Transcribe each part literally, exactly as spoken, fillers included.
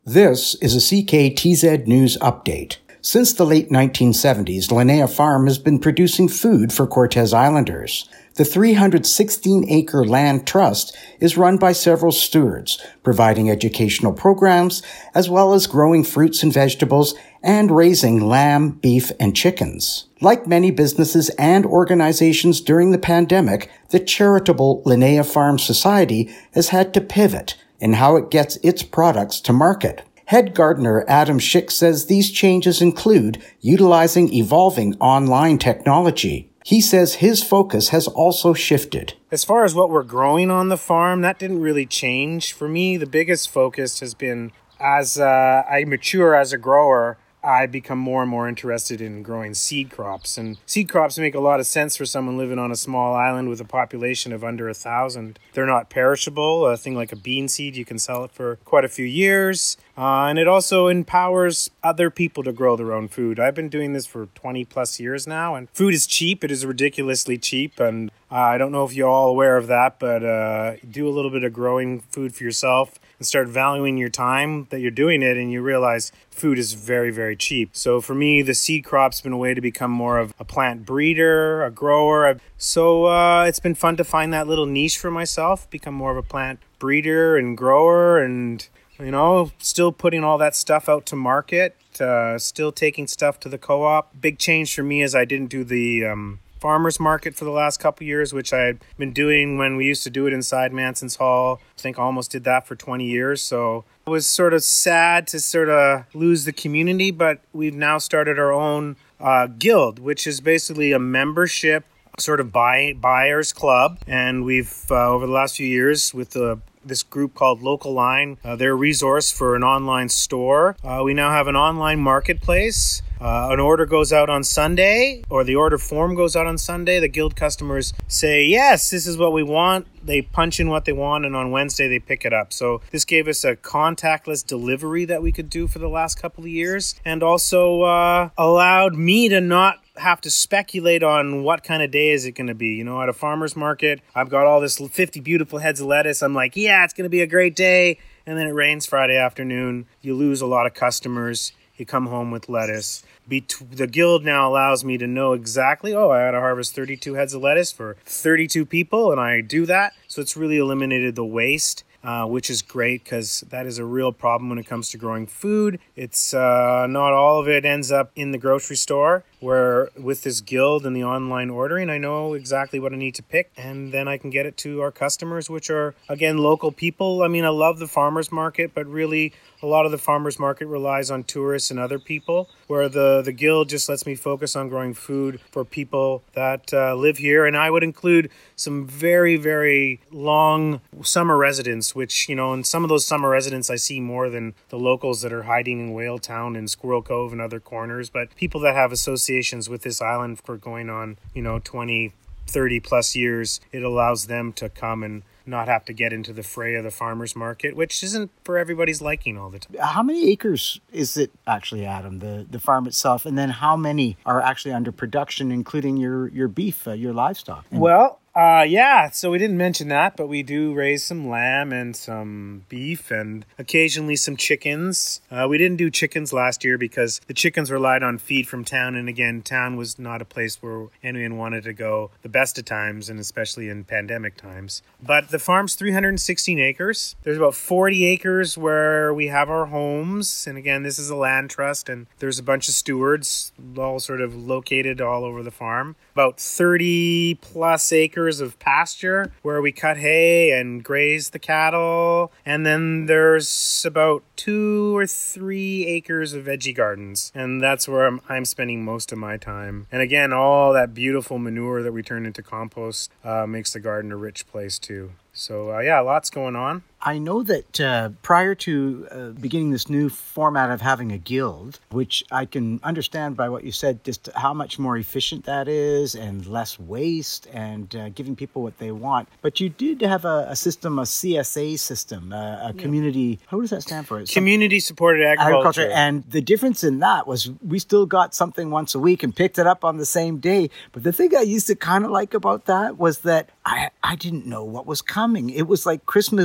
This is a C K T Z News Update. Since the late nineteen seventies, Linnea Farm has been producing food for Cortes Islanders. The three hundred sixteen acre land trust is run by several stewards, providing educational programs, as well as growing fruits and vegetables and raising lamb, beef, and chickens. Like many businesses and organizations during the pandemic, the charitable Linnea Farm Society has had to pivot in how it gets its products to market. Head gardener Adam Schick says these changes include utilizing evolving online technology. He says his focus has also shifted. As far as what we're growing on the farm, that didn't really change. For me, the biggest focus has been as uh, I mature as a grower, I become more and more interested in growing seed crops. And seed crops make a lot of sense for someone living on a small island with a population of under a thousand. They're not perishable. A thing like a bean seed, you can sell it for quite a few years. Uh, and it also empowers other people to grow their own food. I've been doing this for twenty plus years now, and food is cheap. It is ridiculously cheap. And uh, I don't know if you're all aware of that, but uh, do a little bit of growing food for yourself and start valuing your time that you're doing it, and you realize food is very, very cheap. So for me, the seed crop's been a way to become more of a plant breeder, a grower. So uh, it's been fun to find that little niche for myself, become more of a plant breeder and grower, and, you know, still putting all that stuff out to market, uh, still taking stuff to the co-op. Big change for me is I didn't do the um, farmers market for the last couple years, which I had been doing when we used to do it inside Manson's Hall. I think I almost did that for twenty years. So it was sort of sad to sort of lose the community, but we've now started our own uh, guild, which is basically a membership sort of buy, buyers club. And we've, uh, over the last few years with the this group called Local Line, uh, their resource for an online store. Uh, we now have an online marketplace. Uh, an order goes out on Sunday, or the order form goes out on Sunday. The guild customers say, yes, this is what we want. They punch in what they want, and on Wednesday they pick it up. So this gave us a contactless delivery that we could do for the last couple of years, and also uh, allowed me to not have to speculate on what kind of day is it going to be. You know, at a farmer's market, I've got all this fifty beautiful heads of lettuce. I'm like, yeah, it's going to be a great day. And then it rains Friday afternoon. You lose a lot of customers. You come home with lettuce. Bet- the guild now allows me to know exactly, oh, I had to harvest thirty-two heads of lettuce for thirty-two people, and I do that. So it's really eliminated the waste, uh, which is great because that is a real problem when it comes to growing food. It's uh, not all of it ends up in the grocery store, where with this guild and the online ordering, I know exactly what I need to pick, and then I can get it to our customers, which are, again, local people. I mean, I love the farmers market, but really a lot of the farmers market relies on tourists and other people, where the, the guild just lets me focus on growing food for people that uh, live here. And I would include some very, very long summer residents, which, you know, in some of those summer residents I see more than the locals that are hiding in Whale Town and Squirrel Cove and other corners. But people that have associations with this island for going on, you know, twenty, thirty plus years, it allows them to come and not have to get into the fray of the farmer's market, which isn't for everybody's liking all the time. How many acres is it actually, Adam, the, the farm itself? And then how many are actually under production, including your, your beef, uh, your livestock? And well, Uh, yeah, so we didn't mention that, but we do raise some lamb and some beef and occasionally some chickens. Uh, we didn't do chickens last year because the chickens relied on feed from town. And again, town was not a place where anyone wanted to go the best of times, and especially in pandemic times. But the farm's three hundred sixteen acres. There's about forty acres where we have our homes. And again, this is a land trust, and there's a bunch of stewards all sort of located all over the farm. About thirty plus acres of pasture where we cut hay and graze the cattle. And then there's about two or three acres of veggie gardens. And that's where I'm, I'm spending most of my time. And again, all that beautiful manure that we turn into compost uh, makes the garden a rich place too. So, uh, yeah, lots going on. I know that uh, prior to uh, beginning this new format of having a guild, which I can understand by what you said, just how much more efficient that is and less waste and uh, giving people what they want. But you did have a, a system, a C S A system, a, a community, yeah. What does that stand for? Community Supported Agriculture. Agriculture. And the difference in that was we still got something once a week and picked it up on the same day. But the thing I used to kind of like about that was that I, I didn't know what was coming. It was like Christmas was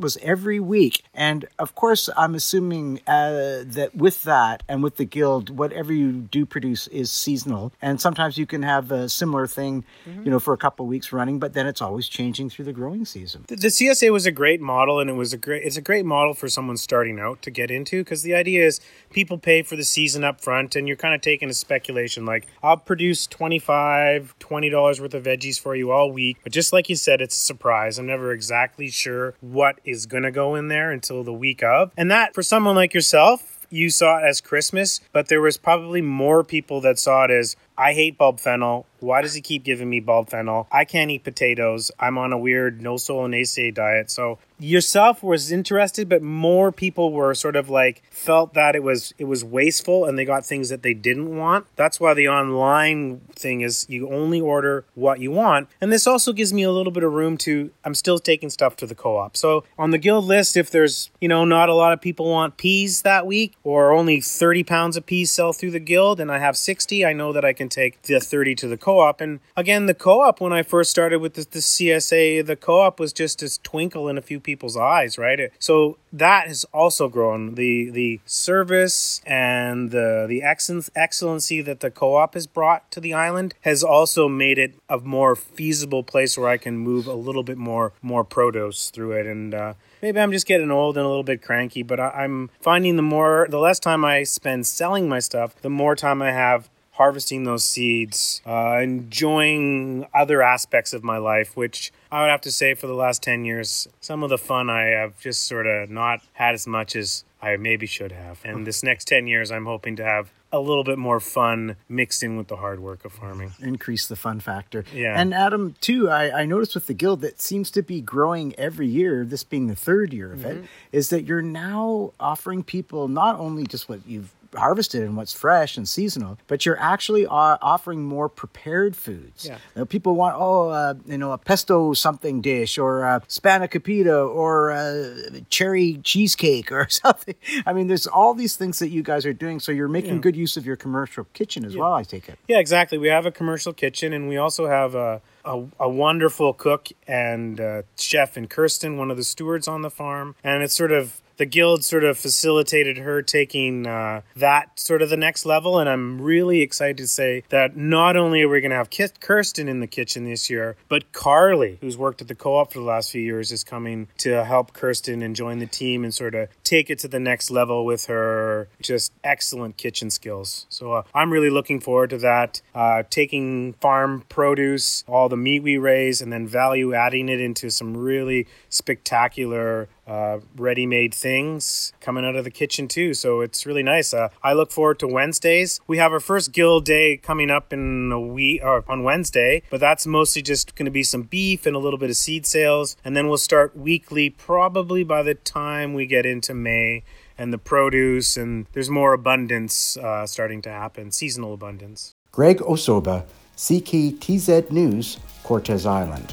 goes every week. And of course, I'm assuming uh, that with that and with the Guild, whatever you do produce is seasonal. And sometimes you can have a similar thing, mm-hmm. you know, for a couple of weeks running, but then it's always changing through the growing season. The, the C S A was a great model, and it was a great, it's a great model for someone starting out to get into, because the idea is people pay for the season up front, and you're kind of taking a speculation, like, I'll produce twenty-five dollars, twenty dollars worth of veggies for you all week. But just like you said, it's a surprise. I'm never exactly sure what is going to go in there until the week of. And that, for someone like yourself, you saw it as Christmas, but there was probably more people that saw it as, I hate bulb fennel. Why does he keep giving me bulb fennel? I can't eat potatoes. I'm on a weird no solanacea diet. So yourself was interested, but more people were sort of like felt that it was it was wasteful and they got things that they didn't want. That's why the online thing is you only order what you want. And this also gives me a little bit of room to, I'm still taking stuff to the co-op. So on the Guild list, if there's, you know, not a lot of people want peas that week, or only thirty pounds of peas sell through the Guild and I have sixty, I know that I can take the thirty to the co-op. And again, the co-op, when I first started with the, the C S A, the co-op was just a twinkle in a few people's eyes, right? It, so that has also grown. The the service and the the excellence, excellency that the co-op has brought to the island has also made it a more feasible place where I can move a little bit more more produce through it. And uh, maybe I'm just getting old and a little bit cranky, but I, I'm finding the more, the less time I spend selling my stuff, the more time I have harvesting those seeds, uh, enjoying other aspects of my life, which I would have to say for the last ten years, some of the fun I have just sort of not had as much as I maybe should have. And this next ten years, I'm hoping to have a little bit more fun mixed in with the hard work of farming. Increase the fun factor. Yeah. And Adam, too, I, I noticed with the Guild that seems to be growing every year, this being the third year of mm-hmm. it, is that you're now offering people not only just what you've harvested and what's fresh and seasonal, but you're actually uh, offering more prepared foods. Yeah. You know, people want, oh, uh, you know, a pesto something dish, or a spanakopita, or a cherry cheesecake, or something. I mean, there's all these things that you guys are doing, so you're making yeah. good use of your commercial kitchen as yeah. well, I take it. Yeah, exactly. We have a commercial kitchen, and we also have a A, a wonderful cook and uh, chef in Kirsten, one of the stewards on the farm. And it's sort of, the Guild sort of facilitated her taking uh, that sort of the next level. And I'm really excited to say that not only are we going to have Kirsten in the kitchen this year, but Carly, who's worked at the co-op for the last few years, is coming to help Kirsten and join the team and sort of take it to the next level with her just excellent kitchen skills. So uh, I'm really looking forward to that, uh, taking farm produce, all the meat we raise, and then value adding it into some really spectacular uh, ready-made things coming out of the kitchen too. So it's really nice. Uh, I look forward to Wednesdays. We have our first Guild Day coming up in a week, or on Wednesday, but that's mostly just going to be some beef and a little bit of seed sales. And then we'll start weekly, probably by the time we get into May, and the produce, and there's more abundance uh, starting to happen, seasonal abundance. Greg Osoba, C K T Z News, Cortes Island.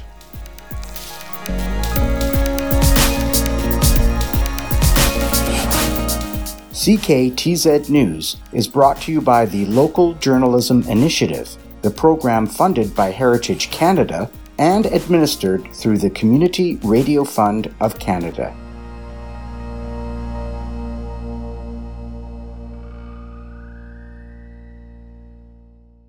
C K T Z News is brought to you by the Local Journalism Initiative, the program funded by Heritage Canada and administered through the Community Radio Fund of Canada.